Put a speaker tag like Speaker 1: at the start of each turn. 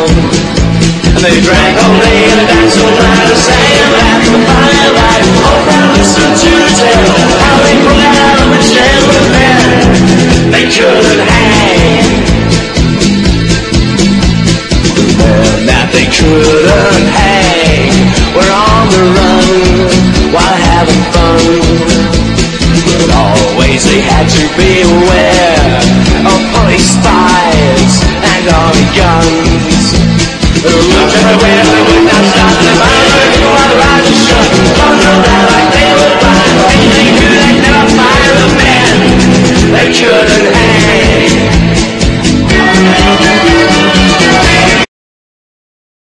Speaker 1: town. And they drank all day and danced all night and sang at the firelight. All crowd listened to tell how they broke out of the jail with men they couldn't hang. The men that they couldn't hang were on the run while having fun. But always they had to beware of police spies and army guns. Who looked everywhere, they would not stop. They found her people while the eyes were shut. Guns rolled down like they were blind. Anything could, they'd never find the men they couldn't hang.